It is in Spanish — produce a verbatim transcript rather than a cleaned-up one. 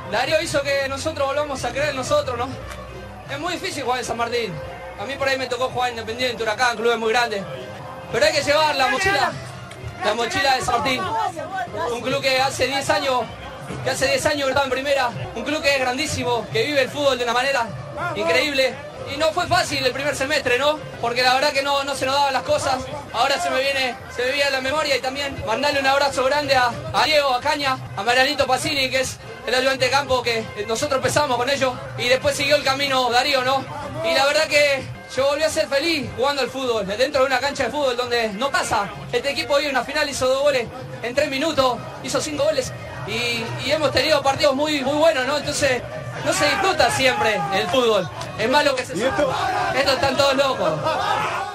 Darío hizo que nosotros volvamos a creer en nosotros, ¿no? Es muy difícil jugar en San Martín. A mí por ahí me tocó jugar en Independiente, Huracán, clubes muy grandes. Pero hay que llevar la mochila, la mochila de San Martín. Un club que hace diez años, que hace diez años que está en primera. Un club que es grandísimo, que vive el fútbol de una manera increíble. Y no fue fácil el primer semestre, ¿no? Porque la verdad que no, no se nos daban las cosas. Ahora se me viene, se me viene a la memoria y también mandarle un abrazo grande a, a Diego, a Caña, a Marianito Pacini, que es el ayudante de campo que nosotros empezamos con ellos. Y después siguió el camino Darío, ¿no? Y la verdad que yo volví a ser feliz jugando al fútbol, dentro de una cancha de fútbol donde no pasa. Este equipo hoy en una final hizo dos goles en tres minutos, hizo cinco goles. Y, y hemos tenido partidos muy, muy buenos, ¿no? Entonces no se disfruta siempre el fútbol. Es más lo que se... ¿Y esto? Estos están todos locos.